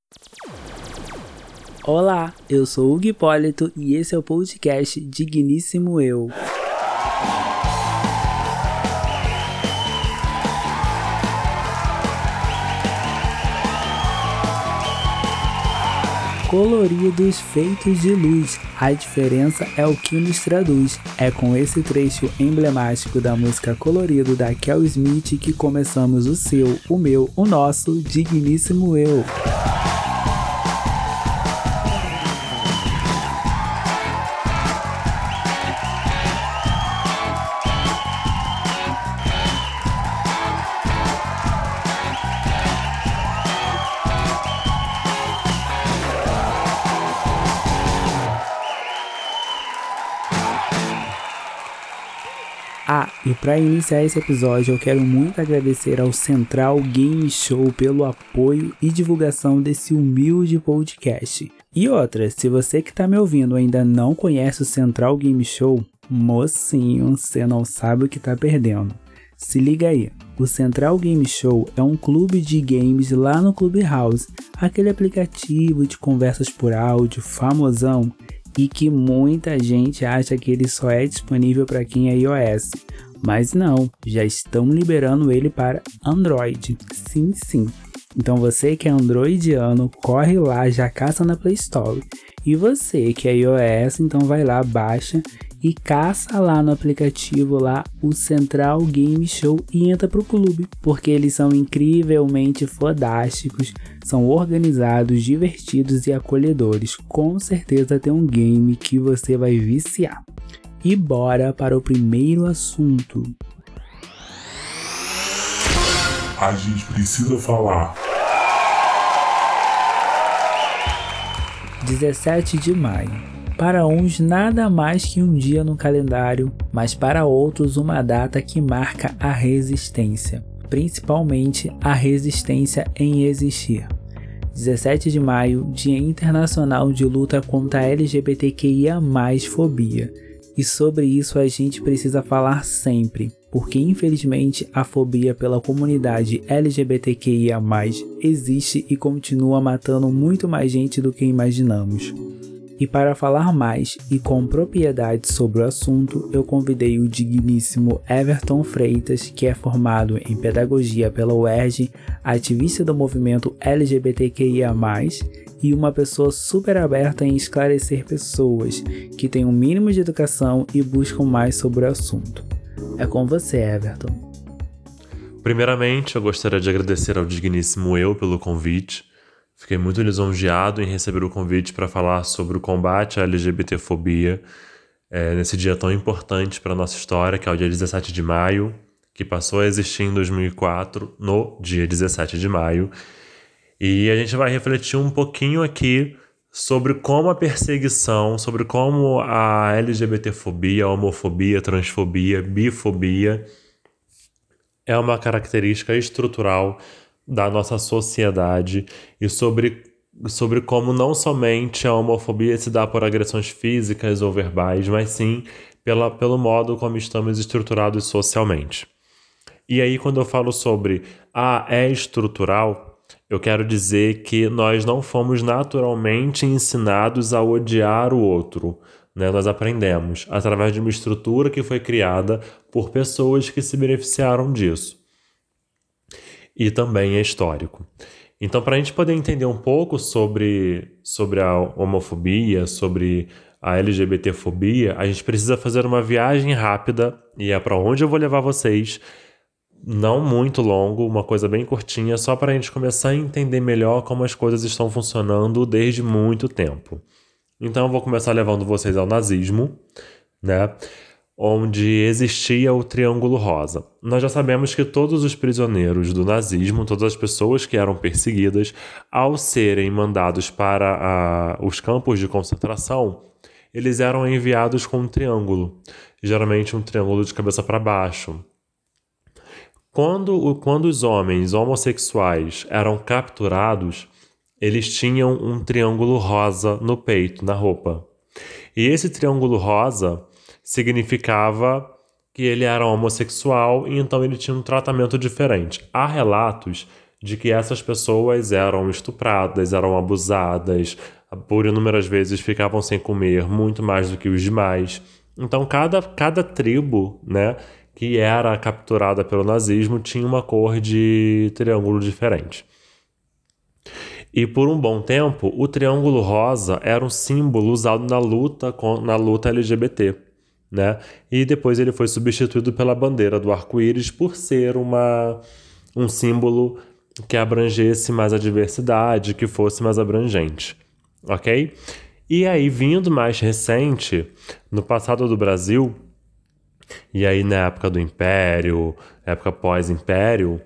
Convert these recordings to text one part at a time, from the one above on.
Olá, eu sou Hugo Hipólito e esse é o podcast Digníssimo Eu. Coloridos feitos de luz, a diferença é o que nos traduz. É com esse trecho emblemático da música Colorido da Kel Smith que começamos o seu, o meu, o nosso Digníssimo Eu. E para iniciar esse episódio eu quero muito agradecer ao Central Game Show pelo apoio e divulgação desse humilde podcast. E outra, se você que tá me ouvindo ainda não conhece o Central Game Show, mocinho, você não sabe o que tá perdendo. Se liga aí, o Central Game Show é um clube de games lá no Clubhouse, aquele aplicativo de conversas por áudio famosão e que muita gente acha que ele só é disponível para quem é iOS. Mas não, já estão liberando ele para Android. Sim. Então você que é androidiano, corre lá, já caça na Play Store. E você que é iOS, então vai lá, baixa e caça lá no aplicativo lá o Central Game Show e entra pro clube. Porque eles são incrivelmente fodásticos, são organizados, divertidos e acolhedores. Com certeza tem um game que você vai viciar. E bora para o primeiro assunto. A gente precisa falar. 17 de maio. Para uns nada mais que um dia no calendário, mas para outros uma data que marca a resistência, principalmente a resistência em existir. 17 de maio, Dia Internacional de Luta contra a LGBTQIA+ fobia. E sobre isso a gente precisa falar sempre, porque infelizmente a fobia pela comunidade LGBTQIA+ existe e continua matando muito mais gente do que imaginamos. E para falar mais e com propriedade sobre o assunto, eu convidei o digníssimo Everton Freitas, que é formado em Pedagogia pela UERJ, ativista do movimento LGBTQIA+, e uma pessoa super aberta em esclarecer pessoas que têm um mínimo de educação e buscam mais sobre o assunto. É com você, Everton. Primeiramente, eu gostaria de agradecer ao digníssimo Eu pelo convite. Fiquei muito lisonjeado em receber o convite para falar sobre o combate à LGBTfobia nesse dia tão importante para a nossa história, que é o dia 17 de maio, que passou a existir em 2004, no dia 17 de maio. E a gente vai refletir um pouquinho aqui sobre como a perseguição, sobre como a LGBTfobia, a homofobia, transfobia, bifobia é uma característica estrutural da nossa sociedade e sobre como não somente a homofobia se dá por agressões físicas ou verbais, mas sim pelo modo como estamos estruturados socialmente. E aí, quando eu falo sobre é estrutural, eu quero dizer que nós não fomos naturalmente ensinados a odiar o outro, né? Nós aprendemos através de uma estrutura que foi criada por pessoas que se beneficiaram disso. E também é histórico. Então, para a gente poder entender um pouco sobre a homofobia, sobre a LGBTfobia, a gente precisa fazer uma viagem rápida, e é para onde eu vou levar vocês, não muito longo, uma coisa bem curtinha, só para a gente começar a entender melhor como as coisas estão funcionando desde muito tempo. Então, eu vou começar levando vocês ao nazismo, né? Onde existia o Triângulo Rosa. Nós já sabemos que todos os prisioneiros do nazismo, todas as pessoas que eram perseguidas, ao serem mandados para os campos de concentração, eles eram enviados com um triângulo, geralmente um triângulo de cabeça para baixo. Quando os homens homossexuais eram capturados, eles tinham um triângulo rosa no peito, na roupa. E esse triângulo rosa significava que ele era homossexual e então ele tinha um tratamento diferente. Há relatos de que essas pessoas eram estupradas, eram abusadas, por inúmeras vezes ficavam sem comer, muito mais do que os demais. Então, cada tribo, né, que era capturada pelo nazismo tinha uma cor de triângulo diferente. E por um bom tempo, o triângulo rosa era um símbolo usado na luta LGBT, né? E depois ele foi substituído pela bandeira do arco-íris por ser um símbolo que abrangesse mais a diversidade, que fosse mais abrangente, ok? E aí, vindo mais recente, no passado do Brasil, e aí na época do Império, época pós-Império,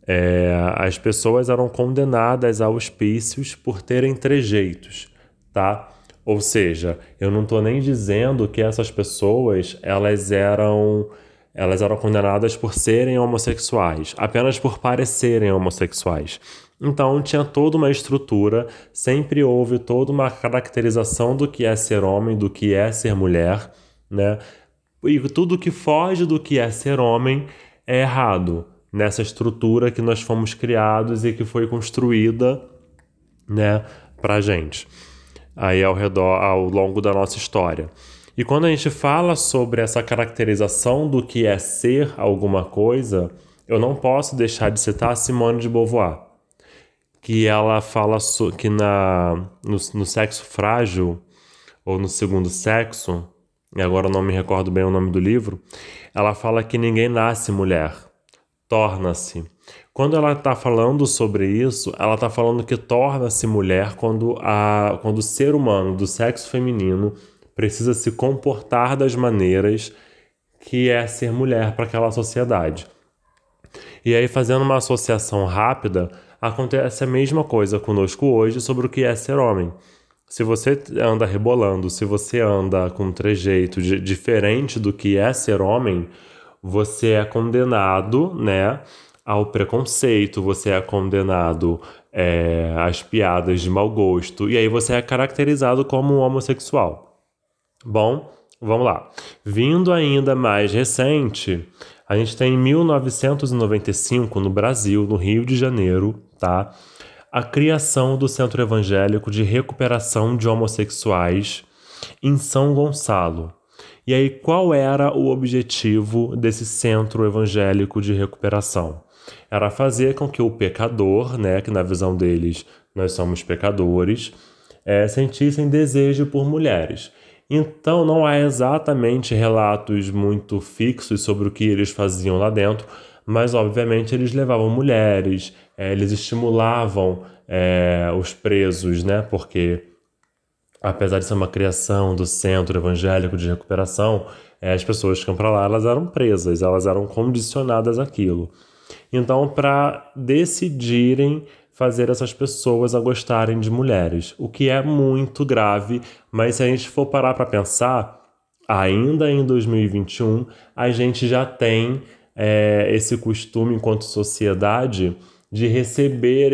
as pessoas eram condenadas a hospícios por terem trejeitos, tá? Ou seja, eu não estou nem dizendo que essas pessoas elas eram condenadas por serem homossexuais, apenas por parecerem homossexuais. Então tinha toda uma estrutura, sempre houve toda uma caracterização do que é ser homem, do que é ser mulher, né? E tudo que foge do que é ser homem é errado nessa estrutura que nós fomos criados e que foi construída, né, pra gente aí ao longo da nossa história. E quando a gente fala sobre essa caracterização do que é ser alguma coisa, eu não posso deixar de citar Simone de Beauvoir, que ela fala que no Sexo Frágil, ou no Segundo Sexo, e agora eu não me recordo bem o nome do livro, ela fala que ninguém nasce mulher, torna-se. Quando ela está falando sobre isso, ela está falando que torna-se mulher quando o ser humano do sexo feminino precisa se comportar das maneiras que é ser mulher para aquela sociedade. E aí, fazendo uma associação rápida, acontece a mesma coisa conosco hoje sobre o que é ser homem. Se você anda rebolando, se você anda com um trejeito diferente do que é ser homem, você é condenado, né, ao preconceito, você é condenado às piadas de mau gosto, e aí você é caracterizado como um homossexual. Bom, vamos lá. Vindo ainda mais recente, a gente tem em 1995, no Brasil, no Rio de Janeiro, tá? A criação do Centro Evangélico de Recuperação de Homossexuais em São Gonçalo. E aí, qual era o objetivo desse Centro Evangélico de Recuperação? Era fazer com que o pecador, né, que na visão deles nós somos pecadores, sentissem desejo por mulheres. Então, não há exatamente relatos muito fixos sobre o que eles faziam lá dentro, mas, obviamente, eles levavam mulheres, eles estimulavam os presos, né? Porque, apesar de ser uma criação do Centro Evangélico de Recuperação, as pessoas que iam para lá, elas eram presas, elas eram condicionadas àquilo. Então, para decidirem fazer essas pessoas a gostarem de mulheres, o que é muito grave, mas se a gente for parar para pensar, ainda em 2021, a gente já tem esse costume enquanto sociedade de receber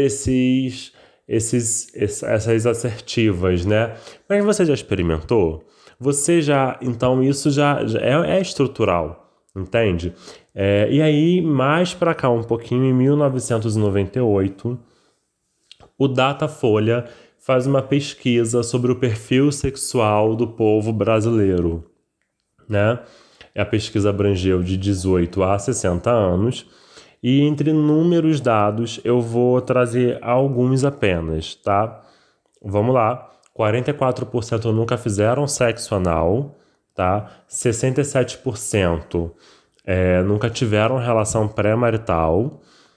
essas assertivas, né? Mas você já experimentou? Então isso já é estrutural, entende? E aí, mais para cá um pouquinho, em 1998, o Datafolha faz uma pesquisa sobre o perfil sexual do povo brasileiro, né? A pesquisa abrangeu de 18 a 60 anos e entre inúmeros dados eu vou trazer alguns apenas, tá? Vamos lá. 44% nunca fizeram sexo anal, tá? 67% nunca tiveram relação pré-marital.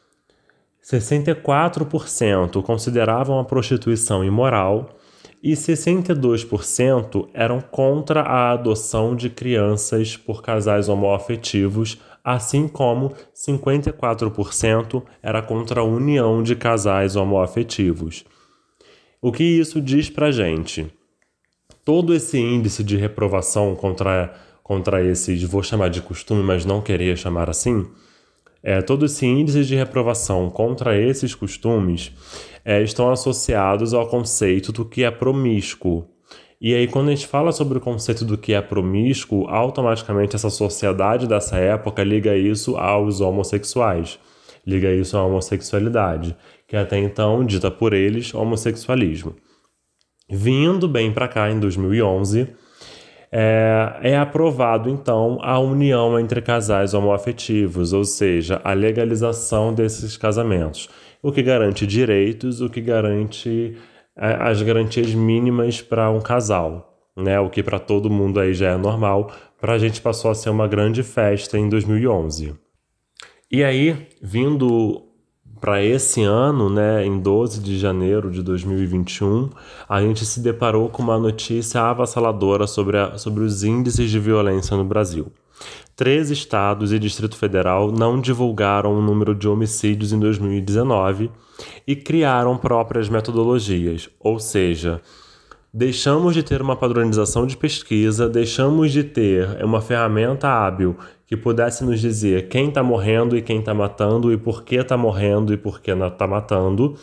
64% consideravam a prostituição imoral e 62% eram contra a adoção de crianças por casais homoafetivos, assim como 54% era contra a união de casais homoafetivos. O que isso diz pra gente? Todo esse índice de reprovação contra esses, vou chamar de costume, mas não queria chamar assim, todo esse índice de reprovação contra esses costumes estão associados ao conceito do que é promíscuo. E aí, quando a gente fala sobre o conceito do que é promíscuo, automaticamente essa sociedade dessa época liga isso aos homossexuais. liga isso à homossexualidade, que até então, dita por eles, homossexualismo. Vindo bem para cá, em 2011, é aprovado, então, a união entre casais homoafetivos, ou seja, a legalização desses casamentos, o que garante direitos, o que garante as garantias mínimas para um casal, né? O que para todo mundo aí já é normal, para a gente passou a ser uma grande festa em 2011. E aí, vindo para esse ano, né, em 12 de janeiro de 2021, a gente se deparou com uma notícia avassaladora sobre os índices de violência no Brasil. 3 estados e Distrito Federal não divulgaram o número de homicídios em 2019 e criaram próprias metodologias, ou seja, deixamos de ter uma padronização de pesquisa, deixamos de ter uma ferramenta hábil que pudesse nos dizer quem está morrendo e quem está matando e por que está morrendo e por que não está matando,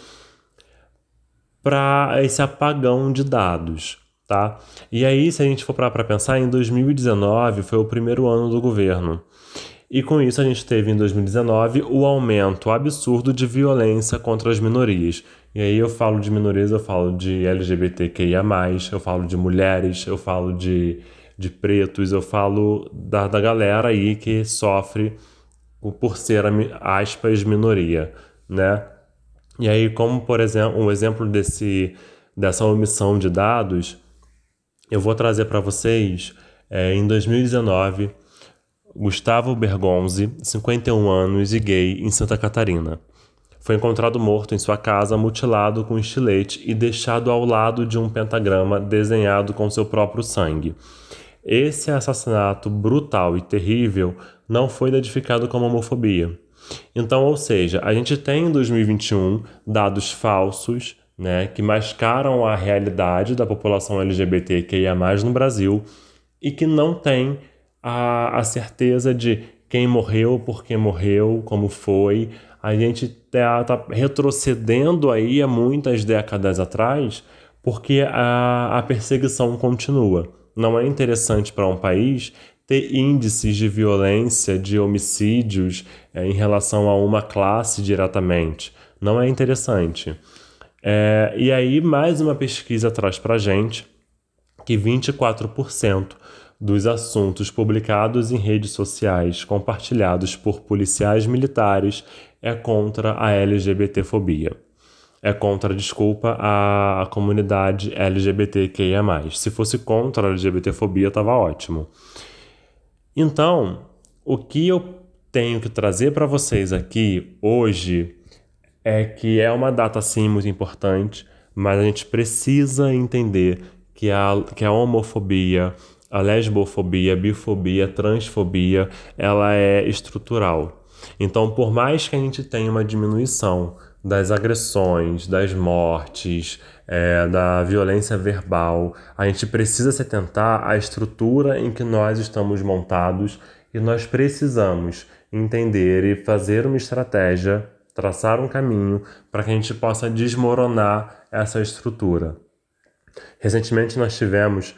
para esse apagão de dados, tá? E aí, se a gente for para pensar, em 2019 foi o primeiro ano do governo. E com isso a gente teve em 2019 o aumento absurdo de violência contra as minorias. E aí eu falo de minorias, eu falo de LGBTQIA+, eu falo de mulheres, eu falo de pretos, eu falo da galera aí que sofre por ser, aspas, minoria, né? E aí, como por exemplo, um exemplo dessa omissão de dados, eu vou trazer para vocês, em 2019, Gustavo Bergonzi, 51 anos e gay, em Santa Catarina. Foi encontrado morto em sua casa, mutilado com estilete e deixado ao lado de um pentagrama desenhado com seu próprio sangue. Esse assassinato brutal e terrível não foi identificado como homofobia. Então, ou seja, a gente tem em 2021 dados falsos, né, que mascaram a realidade da população LGBTQIA+, no Brasil e que não tem a certeza de quem morreu, por que morreu, como foi. A gente tá retrocedendo aí a muitas décadas atrás porque a perseguição continua. Não é interessante para um país ter índices de violência, de homicídios em relação a uma classe diretamente. Não é interessante. E aí, mais uma pesquisa traz para a gente que 24% dos assuntos publicados em redes sociais compartilhados por policiais militares é contra a LGBTfobia. É contra, a comunidade LGBTQIA+. Se fosse contra a LGBTfobia, estava ótimo. Então, o que eu tenho que trazer para vocês aqui hoje é que é uma data, sim, muito importante, mas a gente precisa entender que a homofobia, a lesbofobia, a bifobia, a transfobia, ela é estrutural. Então, por mais que a gente tenha uma diminuição das agressões, das mortes, da violência verbal, a gente precisa se atentar à estrutura em que nós estamos montados e nós precisamos entender e fazer uma estratégia, traçar um caminho para que a gente possa desmoronar essa estrutura. Recentemente nós tivemos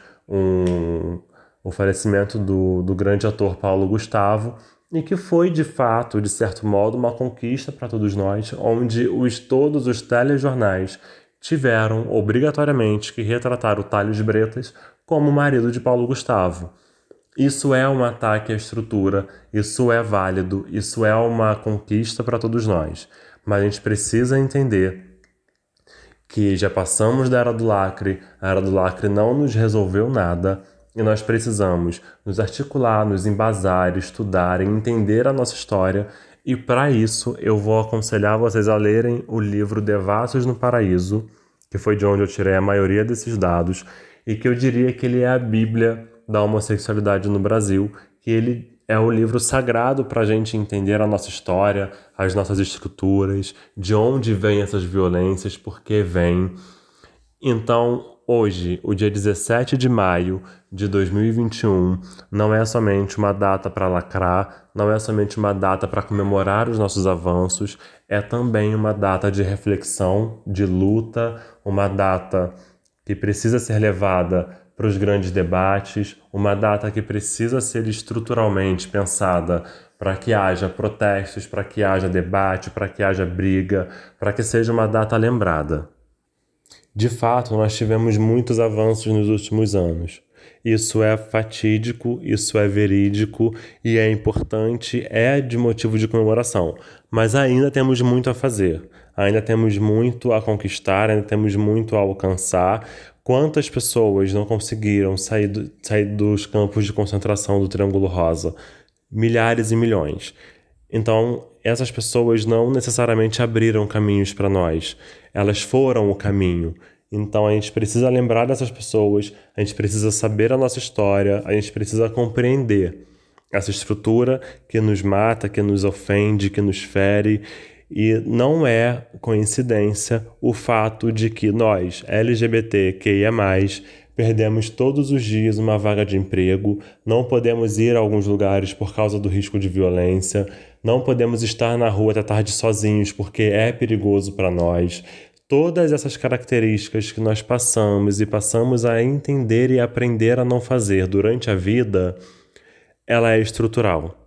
o falecimento do grande ator Paulo Gustavo, e que foi, de fato, de certo modo, uma conquista para todos nós, onde todos os telejornais tiveram, obrigatoriamente, que retratar o Thales Bretas como marido de Paulo Gustavo. Isso é um ataque à estrutura, isso é válido, isso é uma conquista para todos nós. Mas a gente precisa entender que já passamos da Era do Lacre, a Era do Lacre não nos resolveu nada, e nós precisamos nos articular, nos embasar, estudar e entender a nossa história. E para isso eu vou aconselhar vocês a lerem o livro Devassos no Paraíso, que foi de onde eu tirei a maioria desses dados, e que eu diria que ele é a Bíblia da homossexualidade no Brasil, que ele é o livro sagrado para a gente entender a nossa história, as nossas estruturas, de onde vêm essas violências, por que vêm. Então, hoje, o dia 17 de maio de 2021, não é somente uma data para lacrar, não é somente uma data para comemorar os nossos avanços, é também uma data de reflexão, de luta, uma data que precisa ser levada para os grandes debates, uma data que precisa ser estruturalmente pensada para que haja protestos, para que haja debate, para que haja briga, para que seja uma data lembrada. De fato, nós tivemos muitos avanços nos últimos anos. Isso é fatídico, isso é verídico e é importante, é de motivo de comemoração. Mas ainda temos muito a fazer, ainda temos muito a conquistar, ainda temos muito a alcançar. Quantas pessoas não conseguiram sair dos campos de concentração do Triângulo Rosa? Milhares e milhões. Então, essas pessoas não necessariamente abriram caminhos para nós, elas foram o caminho. Então a gente precisa lembrar dessas pessoas, a gente precisa saber a nossa história, a gente precisa compreender essa estrutura que nos mata, que nos ofende, que nos fere. E não é coincidência o fato de que nós, LGBTQIA+, perdemos todos os dias uma vaga de emprego, não podemos ir a alguns lugares por causa do risco de violência, não podemos estar na rua até tarde sozinhos porque é perigoso para nós. Todas essas características que nós passamos a entender e aprender a não fazer durante a vida, ela é estrutural.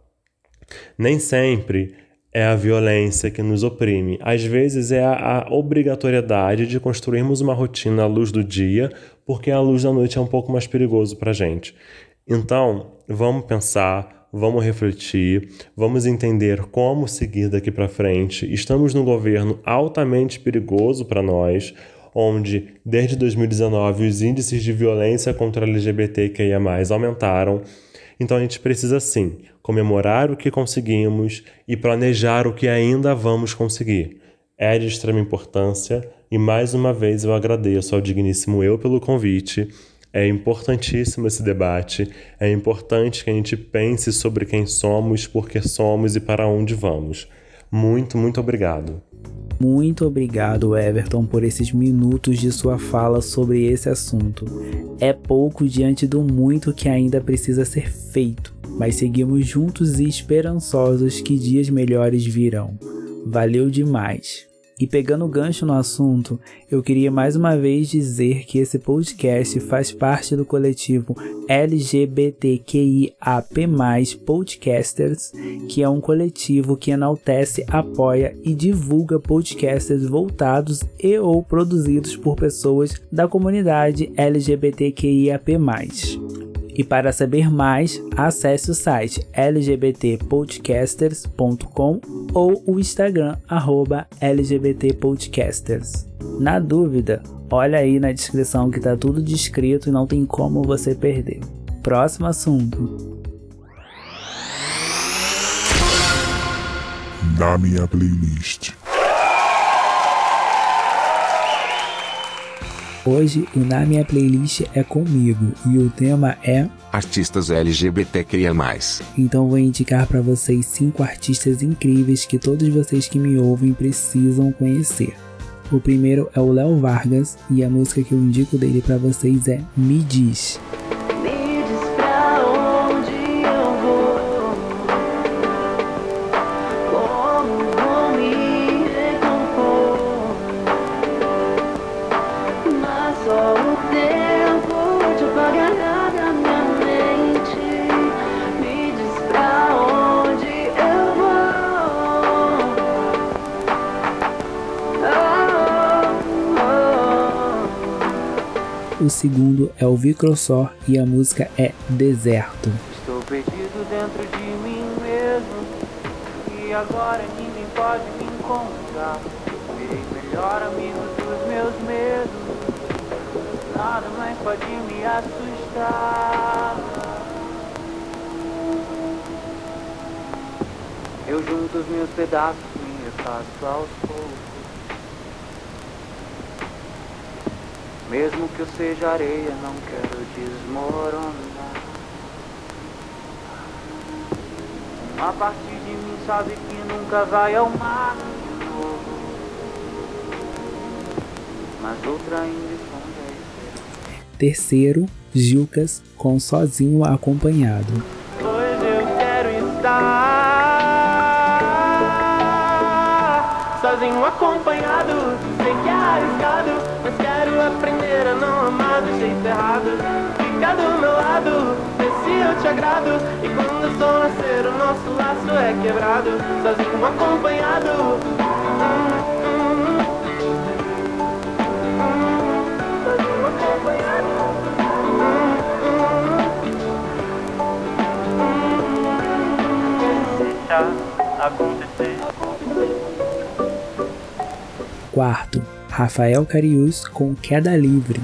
Nem sempre é a violência que nos oprime. Às vezes é a obrigatoriedade de construirmos uma rotina à luz do dia, porque a luz da noite é um pouco mais perigoso para a gente. Então, vamos pensar, vamos refletir, vamos entender como seguir daqui para frente. Estamos num governo altamente perigoso para nós, onde desde 2019 os índices de violência contra LGBTQIA+ aumentaram. Então a gente precisa sim comemorar o que conseguimos e planejar o que ainda vamos conseguir. É de extrema importância e mais uma vez eu agradeço ao digníssimo eu pelo convite. É importantíssimo esse debate, é importante que a gente pense sobre quem somos, por que somos e para onde vamos. Muito, muito obrigado. Muito obrigado, Everton, por esses minutos de sua fala sobre esse assunto. É pouco diante do muito que ainda precisa ser feito, mas seguimos juntos e esperançosos que dias melhores virão. Valeu demais! E pegando o gancho no assunto, eu queria mais uma vez dizer que esse podcast faz parte do coletivo LGBTQIAP+, Podcasters, que é um coletivo que enaltece, apoia e divulga podcasters voltados e ou produzidos por pessoas da comunidade LGBTQIAP+. E para saber mais, acesse o site lgbtpodcasters.com ou o Instagram @lgbtpodcasters. Na dúvida, olha aí na descrição que tá tudo descrito e não tem como você perder. Próximo assunto. Na minha playlist. Hoje o Na Minha Playlist é comigo e o tema é artistas LGBTQIA+. Então vou indicar para vocês 5 artistas incríveis que todos vocês que me ouvem precisam conhecer. O primeiro é o Léo Vargas e a música que eu indico dele para vocês é Me Diz. O segundo é o Vicrossor e a música é Deserto. Estou perdido dentro de mim mesmo e agora ninguém pode me encontrar. Virei melhor amigo dos meus medos, nada mais pode me assustar. Eu junto os meus pedaços, me refaço aos poucos. Mesmo que eu seja areia, não quero desmoronar. Uma parte de mim sabe que nunca vai ao mar de novo, mas outra ainda esconde a esperança. Terceiro, Gilcas com Sozinho Acompanhado. Pois eu quero estar sozinho acompanhado. Sei que é arriscado, mas quero aprender a não amar do jeito errado. te agrado. E quando o sol nascer o nosso laço é quebrado, sozinho ou acompanhado. Sozinho ou acompanhado. Deixa acontecer. Quarto, Rafael Cariús com Queda Livre.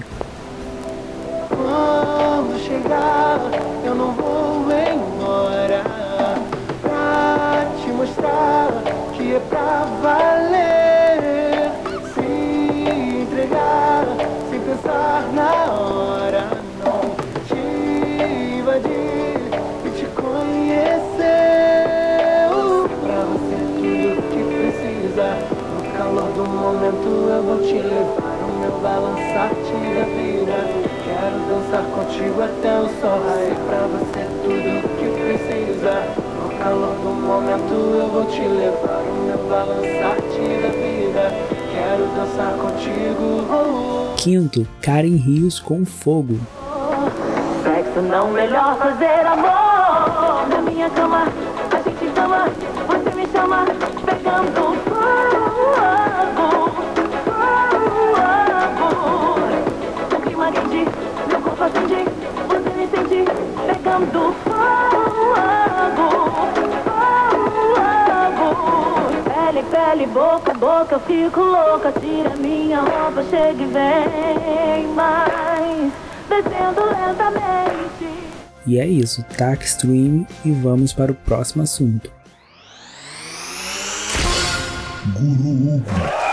Quando chegar, eu não vou embora, pra te mostrar que é pra valer. Se entregar sem pensar na hora, não te invadir e te conhecer. Pra você tudo que precisa, no calor do momento eu vou te levar. O meu balançar-te da vida, quero dançar contigo até o sol raiar. Pra você tudo que precisa, no calor do momento eu vou te levar. O meu balançar-te da vida, quero dançar contigo. Quinto, Karen Rios com Fogo. Sexo não, melhor fazer amor. Na minha cama, a gente chama, você me chama, pegando fogo. O clima quente, meu corpo acende, você me sente, pegando fogo. Pele, pele, boca, boca, eu fico louca. Tira minha roupa, chega e vem mais, descendo lentamente. E é isso, taca stream e vamos para o próximo assunto. Guru Hugo.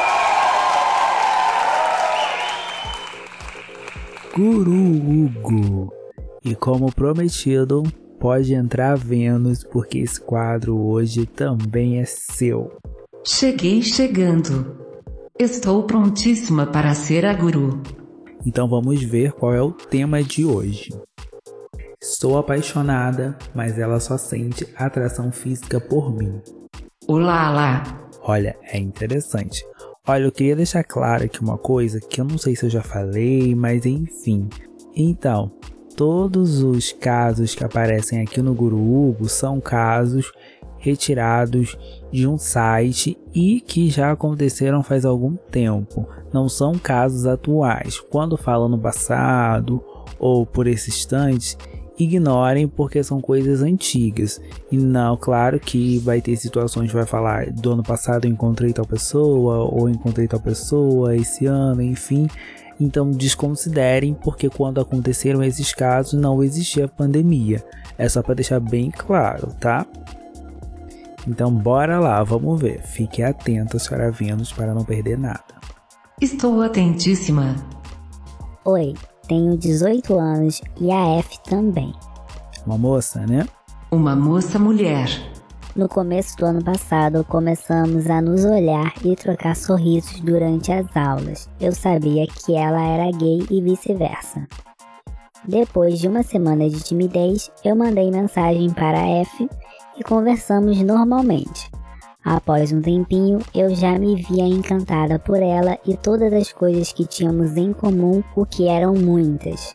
Guru Hugo. E como prometido, pode entrar Vênus, porque esse quadro hoje também é seu. Cheguei chegando. Estou prontíssima para ser a guru. Então vamos ver qual é o tema de hoje. Estou apaixonada, mas ela só sente atração física por mim. Olá lá. Olha, é interessante. Olha, eu queria deixar claro aqui uma coisa que eu não sei se eu já falei, mas enfim. Então, todos os casos que aparecem aqui no Guru Hugo são casos retirados de um site e que já aconteceram faz algum tempo. Não são casos atuais. Quando falam no passado ou por esse instante, ignorem porque são coisas antigas. E não, claro que vai ter situações que vai falar do ano passado eu encontrei tal pessoa ou encontrei tal pessoa esse ano, enfim. Então desconsiderem porque quando aconteceram esses casos não existia pandemia. É só para deixar bem claro, tá? Então bora lá, vamos ver. Fique atento, senhora Vênus, para não perder nada. Estou atentíssima. Oi, tenho 18 anos e a F também. Uma moça, né? Uma moça mulher. No começo do ano passado, começamos a nos olhar e trocar sorrisos durante as aulas. Eu sabia que ela era gay e vice-versa. Depois de uma semana de timidez, eu mandei mensagem para a F e conversamos normalmente. Após um tempinho, eu já me via encantada por ela e todas as coisas que tínhamos em comum, o que eram muitas.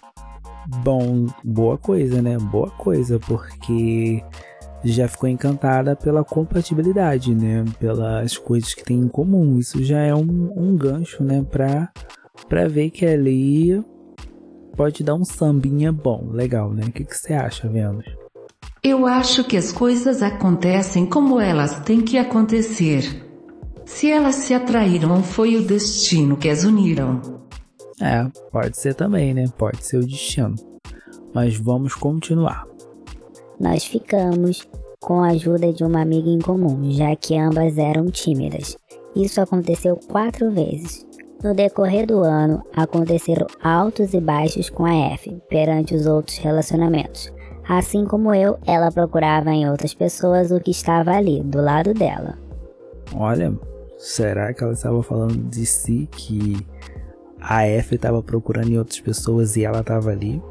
Bom, boa coisa, né? Boa coisa, porque já ficou encantada pela compatibilidade, né? Pelas coisas que tem em comum. Isso já é um gancho, né? Pra ver que ali pode dar um sambinha bom, legal, né? O que você acha, Vênus? Eu acho que as coisas acontecem como elas têm que acontecer. Se elas se atraíram, foi o destino que as uniram. É, pode ser também, né? Pode ser o destino. Mas vamos continuar. Nós ficamos com a ajuda de uma amiga em comum, já que ambas eram tímidas. Isso aconteceu 4 vezes. No decorrer do ano, aconteceram altos e baixos com a F perante os outros relacionamentos. Assim como eu, ela procurava em outras pessoas o que estava ali, do lado dela. Olha, será que ela estava falando de si, que a F estava procurando em outras pessoas e ela estava ali?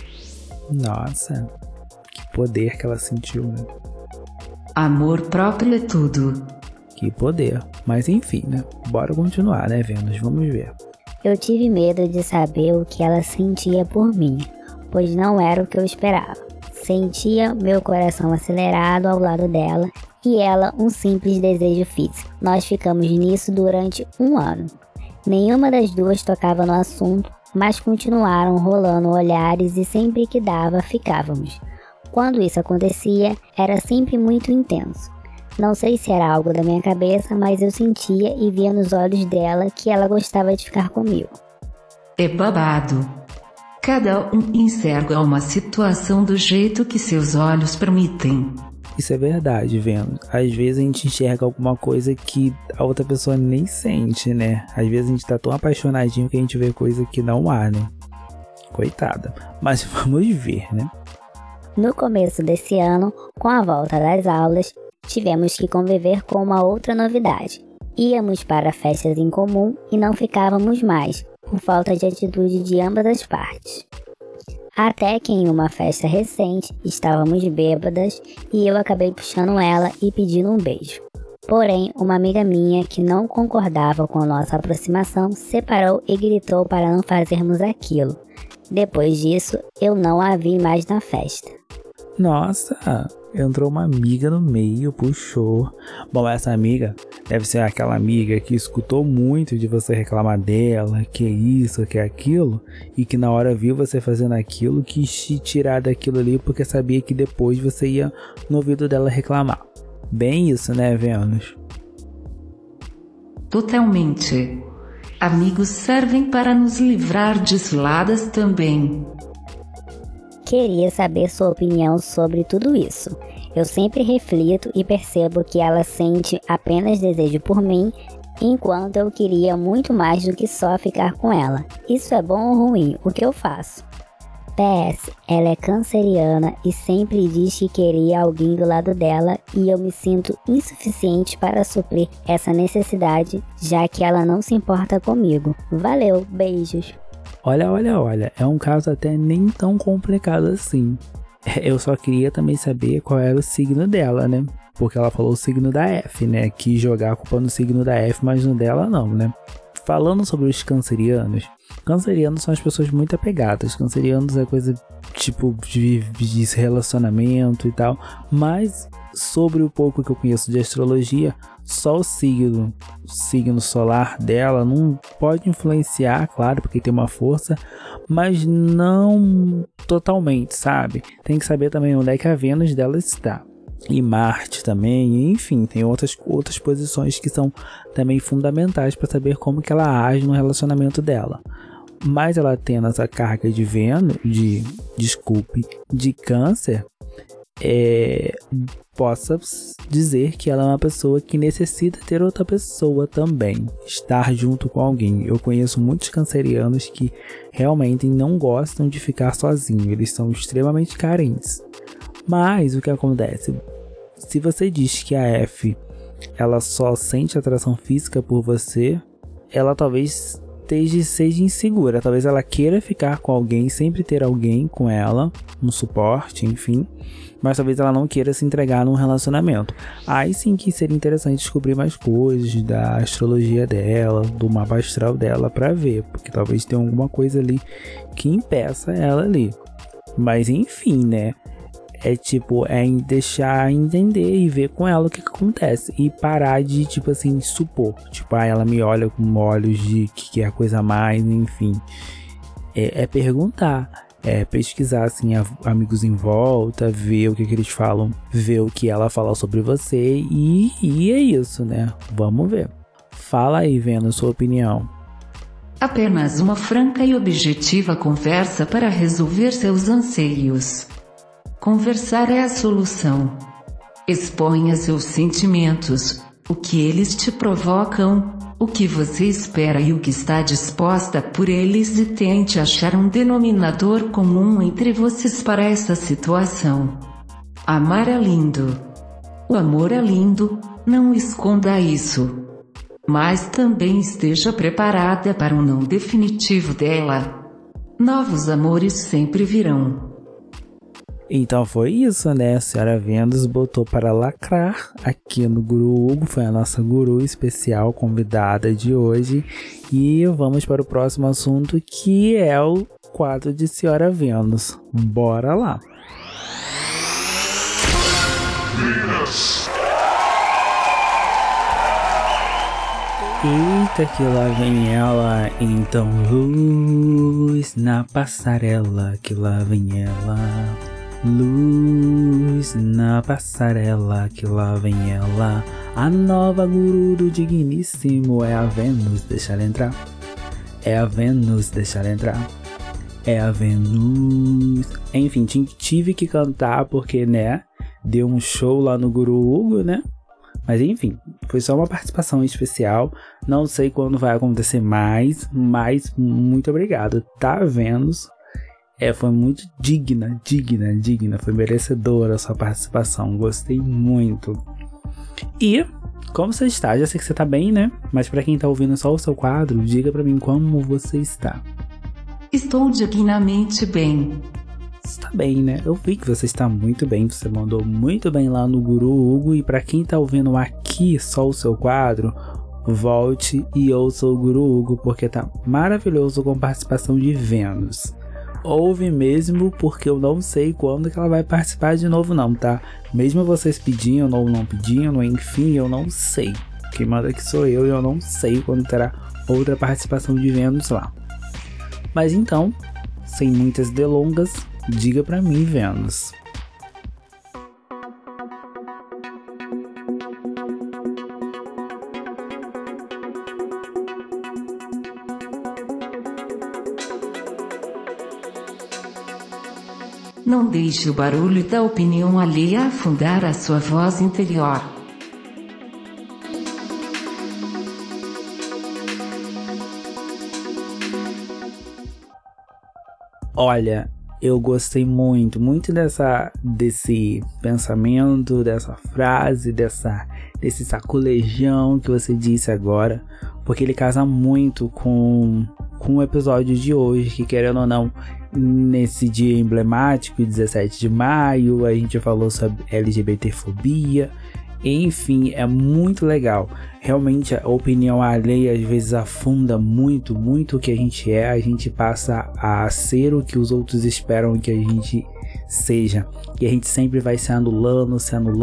Nossa, que poder que ela sentiu, né? Amor próprio é tudo. Que poder. Mas enfim, né? Bora continuar, né, Vênus? Vamos ver. Eu tive medo de saber o que ela sentia por mim, pois não era o que eu esperava. Sentia meu coração acelerado ao lado dela e ela um simples desejo físico. Nós ficamos nisso durante 1 ano. Nenhuma das duas tocava no assunto, mas continuaram rolando olhares e sempre que dava, ficávamos. Quando isso acontecia, era sempre muito intenso. Não sei se era algo da minha cabeça, mas eu sentia e via nos olhos dela que ela gostava de ficar comigo. É babado. Cada um enxerga uma situação do jeito que seus olhos permitem. Isso é verdade, Vênus. Às vezes a gente enxerga alguma coisa que a outra pessoa nem sente, né? Às vezes a gente tá tão apaixonadinho que a gente vê coisa que não há, né? Coitada. Mas vamos ver, né? No começo desse ano, com a volta das aulas, tivemos que conviver com uma outra novidade. Íamos para festas em comum e não ficávamos mais, por falta de atitude de ambas as partes. Até que em uma festa recente, estávamos bêbadas e eu acabei puxando ela e pedindo um beijo. Porém, uma amiga minha que não concordava com a nossa aproximação separou e gritou para não fazermos aquilo. Depois disso, eu não a vi mais na festa. Nossa, entrou uma amiga no meio, puxou. Bom, essa amiga deve ser aquela amiga que escutou muito de você reclamar dela, que isso, que aquilo, e que na hora viu você fazendo aquilo, quis te tirar daquilo ali porque sabia que depois você ia no ouvido dela reclamar. Bem isso, né, Vênus? Totalmente. Amigos servem para nos livrar de ciladas também. Queria saber sua opinião sobre tudo isso. Eu sempre reflito e percebo que ela sente apenas desejo por mim, enquanto eu queria muito mais do que só ficar com ela. Isso é bom ou ruim? O que eu faço? PS, ela é canceriana e sempre diz que queria alguém do lado dela e eu me sinto insuficiente para suprir essa necessidade, já que ela não se importa comigo. Valeu, beijos! Olha, é um caso até nem tão complicado assim. Eu só queria também saber qual era o signo dela, né? Porque ela falou o signo da F, né? Que jogar a culpa no signo da F, mas no dela não, né? Falando sobre os cancerianos são as pessoas muito apegadas. Cancerianos é coisa tipo de relacionamento e tal. Mas sobre o pouco que eu conheço de astrologia, só o signo solar dela não pode influenciar, claro, porque tem uma força, mas não totalmente, sabe? Tem que saber também onde é que a Vênus dela está. E Marte também, enfim, tem outras posições que são também fundamentais para saber como que ela age no relacionamento dela. Mas ela tendo essa carga de Vênus, de Câncer, possa dizer que ela é uma pessoa que necessita ter outra pessoa também, estar junto com alguém. Eu conheço muitos cancerianos que realmente não gostam de ficar sozinhos, eles são extremamente carentes. Mas o que acontece? Se você diz que a F ela só sente atração física por você, ela talvez seja insegura, talvez ela queira ficar com alguém, sempre ter alguém com ela, um suporte, enfim, mas talvez ela não queira se entregar num relacionamento. Aí sim que seria interessante descobrir mais coisas da astrologia dela, do mapa astral dela pra ver, porque talvez tenha alguma coisa ali que impeça ela ali. Mas enfim, né? É deixar entender e ver com ela o que acontece. E parar de, tipo assim, supor. Tipo, ela me olha com olhos de que quer coisa a mais, enfim. É perguntar. É pesquisar, assim, amigos em volta, ver o que eles falam. Ver o que ela fala sobre você. E é isso, né? Vamos ver. Fala aí, Vênus, sua opinião. Apenas uma franca e objetiva conversa para resolver seus anseios. Conversar é a solução. Exponha seus sentimentos, o que eles te provocam, o que você espera e o que está disposta por eles e tente achar um denominador comum entre vocês para essa situação. Amar é lindo. O amor é lindo, não esconda isso. Mas também esteja preparada para um não definitivo dela. Novos amores sempre virão. Então foi isso, né? A senhora Vênus botou para lacrar aqui no Guru Hugo, foi a nossa guru especial convidada de hoje. E vamos para o próximo assunto, que é o quadro de Senhora Vênus. Bora lá! Eita, que lá vem ela, então luz na passarela, que lá vem ela. Luz na passarela, que lá vem ela. A nova guru do digníssimo é a Vênus, deixa ela entrar. É a Vênus, deixa ela entrar. É a Vênus. Enfim, tive que cantar porque, né, deu um show lá no Guru Hugo, né? Mas enfim, foi só uma participação especial. Não sei quando vai acontecer mais, mas muito obrigado, tá, Vênus? Foi muito digna. Foi merecedora a sua participação. Gostei muito. E, como você está? Já sei que você tá bem, né? Mas pra quem tá ouvindo só o seu quadro, diga pra mim como você está. Estou dignamente bem. Está bem, né? Eu vi que você está muito bem, você mandou muito bem lá no Guru Hugo. E pra quem tá ouvindo aqui só o seu quadro, volte e ouça o Guru Hugo, porque tá maravilhoso com participação de Vênus. Ouve mesmo, porque eu não sei quando que ela vai participar de novo não, tá? Mesmo vocês pedindo ou não pedindo, enfim, eu não sei. Quem manda aqui sou eu e eu não sei quando terá outra participação de Vênus lá. Mas então, sem muitas delongas, diga pra mim, Vênus. Não deixe o barulho da opinião alheia afundar a sua voz interior. Olha, eu gostei muito desse pensamento, dessa frase, desse sacolejão que você disse agora, porque ele casa muito com o episódio de hoje, que querendo ou não, nesse dia emblemático, 17 de maio, a gente falou sobre LGBTfobia, enfim, é muito legal. Realmente a opinião alheia às vezes afunda muito o que a gente passa a ser o que os outros esperam que a gente seja, e a gente sempre vai se anulando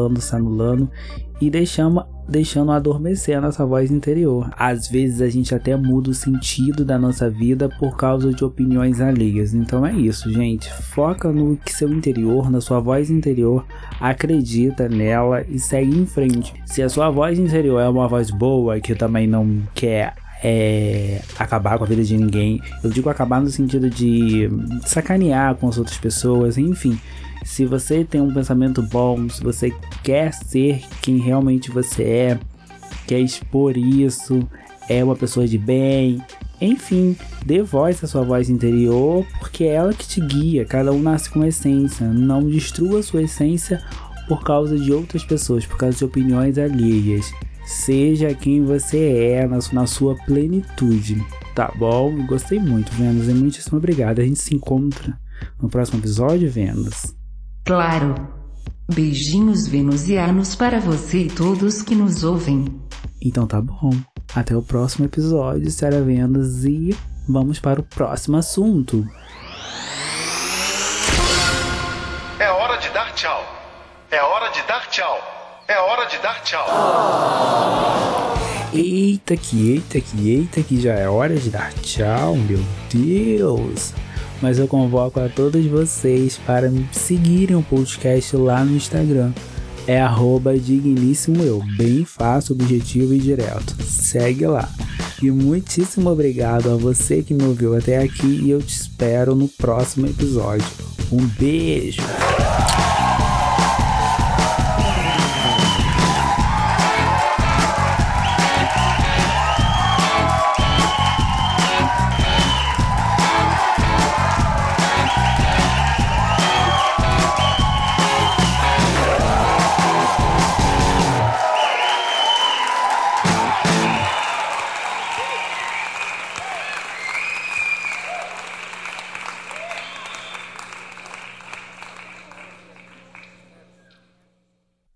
e deixando adormecer a nossa voz interior. Às vezes a gente até muda o sentido da nossa vida por causa de opiniões alheias. Então é isso, gente. Foca no que seu interior, na sua voz interior, acredita nela e segue em frente. Se a sua voz interior é uma voz boa, que também não quer acabar com a vida de ninguém, eu digo acabar no sentido de sacanear com as outras pessoas, enfim. Se você tem um pensamento bom, se você quer ser quem realmente você quer expor isso, é uma pessoa de bem, enfim, dê voz à sua voz interior, porque é ela que te guia. Cada um nasce com essência. Não destrua a sua essência por causa de outras pessoas, por causa de opiniões alheias. Seja quem você é na sua plenitude, tá bom? Gostei muito, Vênus, e muitíssimo obrigado. A gente se encontra no próximo episódio, Vênus. Claro. Beijinhos venusianos para você e todos que nos ouvem. Então tá bom. Até o próximo episódio, Senhora Vênus, e vamos para o próximo assunto. É hora de dar tchau. É hora de dar tchau. É hora de dar tchau. Eita que já é hora de dar tchau, meu Deus. Mas eu convoco a todos vocês para me seguirem o podcast lá no Instagram. É @digníssimoeu, bem fácil, objetivo e direto. Segue lá. E muitíssimo obrigado a você que me ouviu até aqui, e eu te espero no próximo episódio. Um beijo!